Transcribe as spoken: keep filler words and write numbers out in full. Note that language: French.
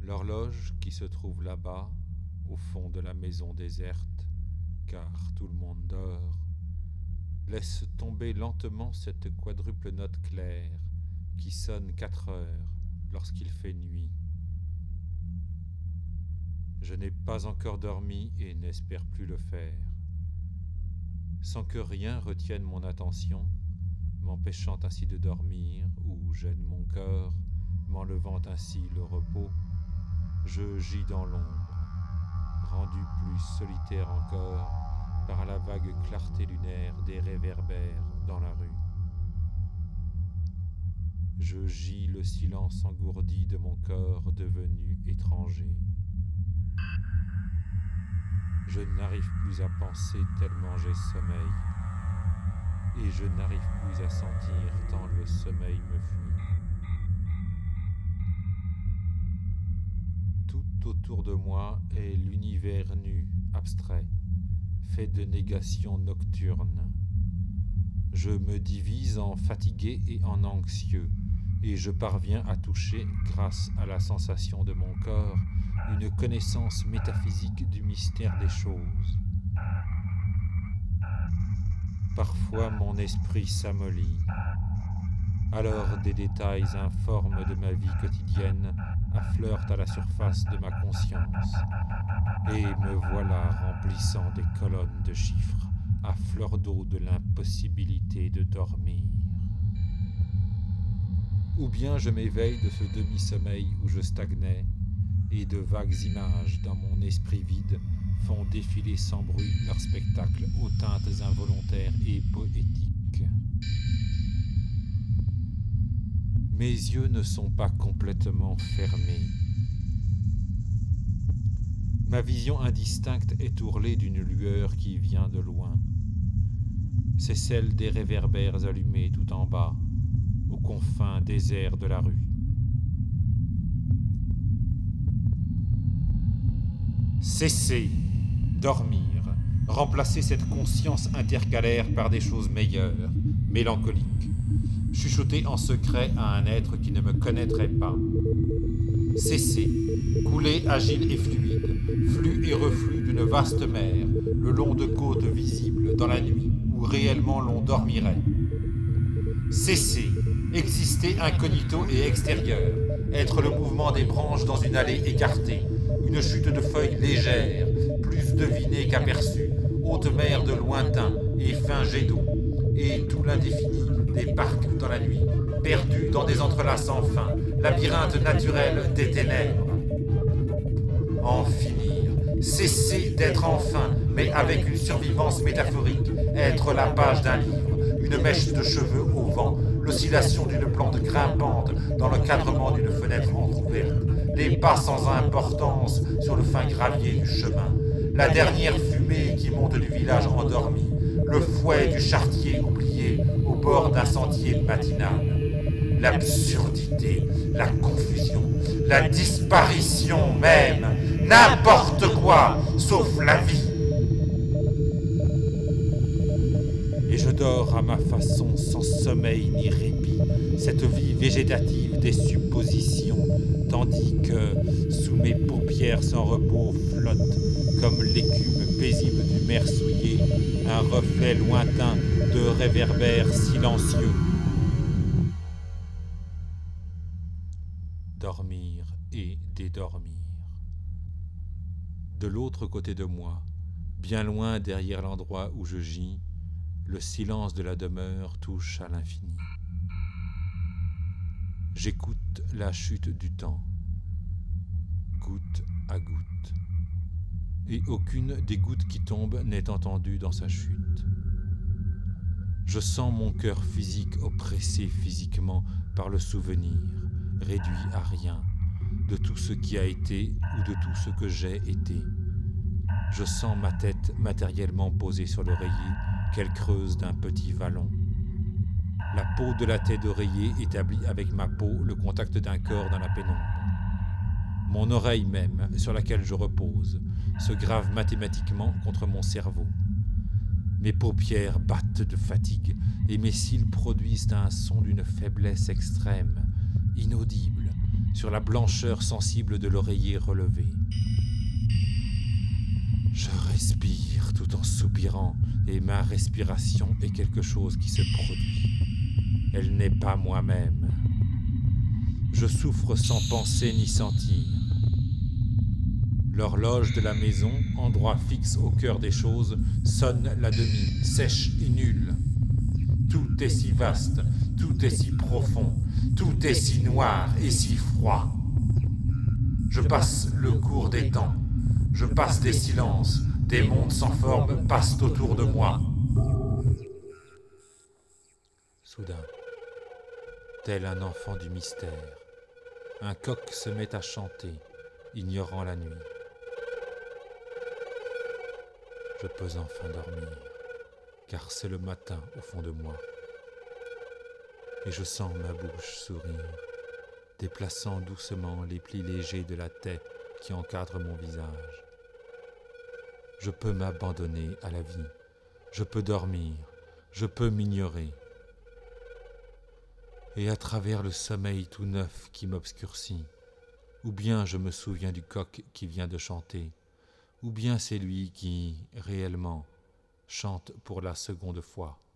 L'horloge qui se trouve là-bas, au fond de la maison déserte, car tout le monde dort, laisse tomber lentement cette quadruple note claire qui sonne quatre heures lorsqu'il fait nuit. Je n'ai pas encore dormi et n'espère plus le faire, sans que rien retienne mon attention, m'empêchant ainsi de dormir ou gêne mon corps, m'enlevant ainsi le repos. Je gis dans l'ombre, rendu plus solitaire encore par la vague clarté lunaire des réverbères dans la rue. Je gis le silence engourdi de mon corps devenu étranger. Je n'arrive plus à penser tellement j'ai sommeil, et je n'arrive plus à sentir tant le sommeil me fuit. Tout autour de moi est l'univers nu, abstrait, fait de négations nocturnes. Je me divise en fatigué et en anxieux, et je parviens à toucher, grâce à la sensation de mon corps, une connaissance métaphysique du mystère des choses. Parfois mon esprit s'amollit. Alors des détails informes de ma vie quotidienne affleurent à la surface de ma conscience, et me voilà remplissant des colonnes de chiffres à fleur d'eau de l'impossibilité de dormir. Ou bien je m'éveille de ce demi-sommeil où je stagnais, et de vagues images dans mon esprit vide font défiler sans bruit leur spectacle aux teintes involontaires et poétiques. Mes yeux ne sont pas complètement fermés. Ma vision indistincte est ourlée d'une lueur qui vient de loin. C'est celle des réverbères allumés tout en bas, aux confins déserts de la rue. Cessez, dormir, remplacer cette conscience intercalaire par des choses meilleures, mélancoliques, chuchoter en secret à un être qui ne me connaîtrait pas. Cessez, couler agile et fluide, flux et reflux d'une vaste mer, le long de côtes visibles dans la nuit où réellement l'on dormirait. Cessez, exister incognito et extérieur, être le mouvement des branches dans une allée écartée, une chute de feuilles légères, plus devinée qu'aperçue, haute mer de lointain et fin jet d'eau, et tout l'indéfini des parcs dans la nuit, perdu dans des entrelacs sans fin, labyrinthe naturel des ténèbres. En finir, cesser d'être enfin, mais avec une survivance métaphorique, être la page d'un livre, une mèche de cheveux au vent, l'oscillation d'une plante grimpante dans le cadrement d'une fenêtre entrouverte, les pas sans importance sur le fin gravier du chemin, la dernière fumée qui monte du village endormi, le fouet du charretier oublié au bord d'un sentier matinal. L'absurdité, la confusion, la disparition même, n'importe quoi, sauf la vie. Et je dors à ma façon, sans sommeil ni répit, cette vie végétative des suppositions, tandis que, sous mes paupières sans repos, flotte, comme l'écume paisible du mer souillé, un reflet lointain de réverbères silencieux. Dormir et dédormir. De l'autre côté de moi, bien loin derrière l'endroit où je gis, le silence de la demeure touche à l'infini. J'écoute la chute du temps, goutte à goutte, et aucune des gouttes qui tombent n'est entendue dans sa chute. Je sens mon cœur physique oppressé physiquement par le souvenir, réduit à rien, de tout ce qui a été ou de tout ce que j'ai été. Je sens ma tête matériellement posée sur l'oreiller qu'elle creuse d'un petit vallon. La peau de la tête d'oreiller établit avec ma peau le contact d'un corps dans la pénombre. Mon oreille même, sur laquelle je repose, se grave mathématiquement contre mon cerveau. Mes paupières battent de fatigue et mes cils produisent un son d'une faiblesse extrême, inaudible, sur la blancheur sensible de l'oreiller relevé. Je respire tout en soupirant, et ma respiration est quelque chose qui se produit. Elle n'est pas moi-même. Je souffre sans penser ni sentir. L'horloge de la maison, endroit fixe au cœur des choses, sonne la demi, sèche et nulle. Tout est si vaste, tout est si profond, tout est si noir et si froid. Je passe le cours des temps, je passe des silences, des mondes sans forme passent autour de moi. Soudain, tel un enfant du mystère, un coq se met à chanter, ignorant la nuit. Je peux enfin dormir, car c'est le matin au fond de moi. Et je sens ma bouche sourire, déplaçant doucement les plis légers de la tête qui encadrent mon visage. Je peux m'abandonner à la vie, je peux dormir, je peux m'ignorer. Et à travers le sommeil tout neuf qui m'obscurcit, ou bien je me souviens du coq qui vient de chanter, ou bien c'est lui qui, réellement, chante pour la seconde fois.